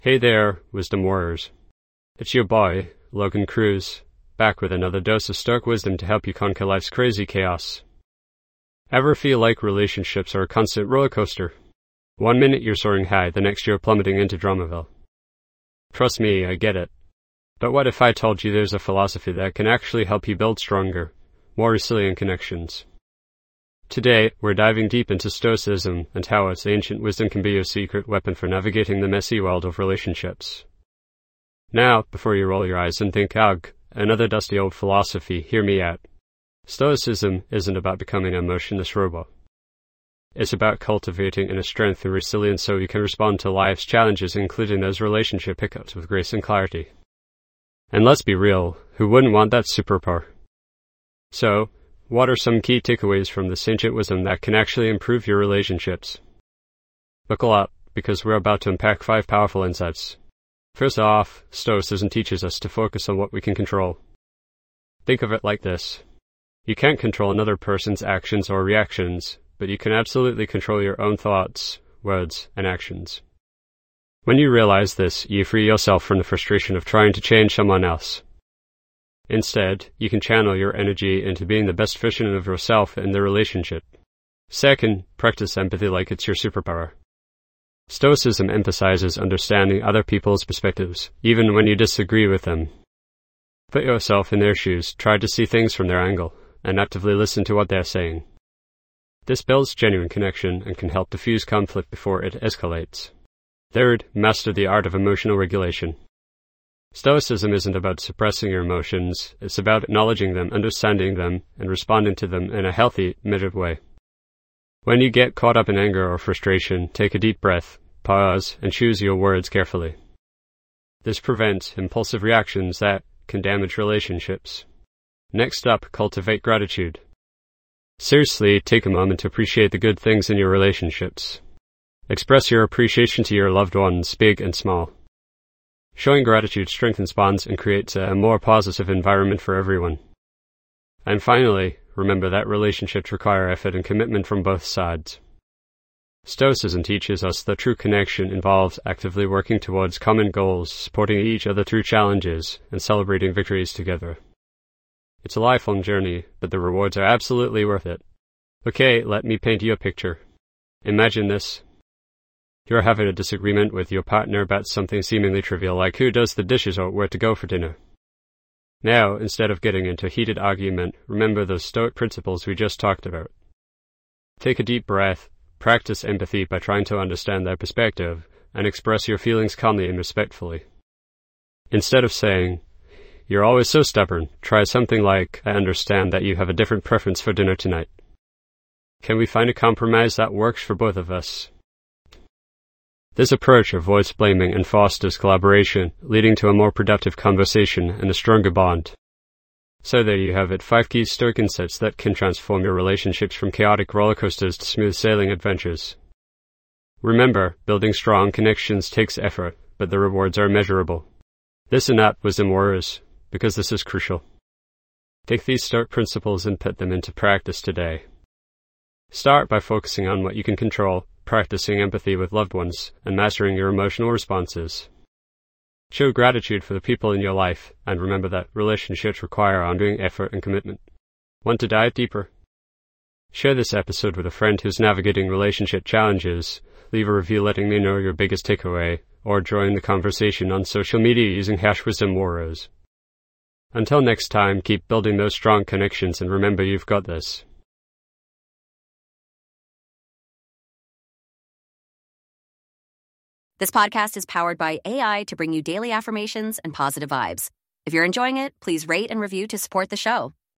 Hey there, Wisdom Warriors. It's your boy, Logan Cruz, back with another dose of Stoic wisdom to help you conquer life's crazy chaos. Ever feel like relationships are a constant roller coaster? 1 minute you're soaring high, the next you're plummeting into Dramaville. Trust me, I get it. But what if I told you there's a philosophy that can actually help you build stronger, more resilient connections? Today, we're diving deep into Stoicism and how its ancient wisdom can be your secret weapon for navigating the messy world of relationships. Now, before you roll your eyes and think, ugh, another dusty old philosophy, hear me out. Stoicism isn't about becoming an emotionless robot. It's about cultivating inner strength and resilience so you can respond to life's challenges, including those relationship hiccups, with grace and clarity. And let's be real, who wouldn't want that superpower? So, what are some key takeaways from this ancient wisdom that can actually improve your relationships? Buckle up, because we're about to unpack 5 powerful insights. First off, Stoicism teaches us to focus on what we can control. Think of it like this. You can't control another person's actions or reactions, but you can absolutely control your own thoughts, words, and actions. When you realize this, you free yourself from the frustration of trying to change someone else. Instead, you can channel your energy into being the best version of yourself in the relationship. Second, practice empathy like it's your superpower. Stoicism emphasizes understanding other people's perspectives, even when you disagree with them. Put yourself in their shoes, try to see things from their angle, and actively listen to what they're saying. This builds genuine connection and can help diffuse conflict before it escalates. Third, master the art of emotional regulation. Stoicism isn't about suppressing your emotions, it's about acknowledging them, understanding them, and responding to them in a healthy, measured way. When you get caught up in anger or frustration, take a deep breath, pause, and choose your words carefully. This prevents impulsive reactions that can damage relationships. Next up, cultivate gratitude. Seriously, take a moment to appreciate the good things in your relationships. Express your appreciation to your loved ones, big and small. Showing gratitude strengthens bonds and creates a more positive environment for everyone. And finally, remember that relationships require effort and commitment from both sides. Stoicism teaches us that true connection involves actively working towards common goals, supporting each other through challenges, and celebrating victories together. It's a lifelong journey, but the rewards are absolutely worth it. Okay, let me paint you a picture. Imagine this. You're having a disagreement with your partner about something seemingly trivial, like who does the dishes or where to go for dinner. Now, instead of getting into a heated argument, remember those Stoic principles we just talked about. Take a deep breath, practice empathy by trying to understand their perspective, and express your feelings calmly and respectfully. Instead of saying, "You're always so stubborn," try something like, "I understand that you have a different preference for dinner tonight. Can we find a compromise that works for both of us?" This approach avoids blaming and fosters collaboration, leading to a more productive conversation and a stronger bond. So there you have it, 5 key Stoic insights that can transform your relationships from chaotic roller coasters to smooth sailing adventures. Remember, building strong connections takes effort, but the rewards are measurable. Listen up, Wisdom Warriors, because this is crucial. Take these Stoic principles and put them into practice today. Start by focusing on what you can control, practicing empathy with loved ones, and mastering your emotional responses. Show gratitude for the people in your life, and remember that relationships require ongoing effort and commitment. Want to dive deeper? Share this episode with a friend who's navigating relationship challenges, leave a review letting me know your biggest takeaway, or join the conversation on social media using #WisdomWarriors. Until next time, keep building those strong connections and remember you've got this. This podcast is powered by AI to bring you daily affirmations and positive vibes. If you're enjoying it, please rate and review to support the show.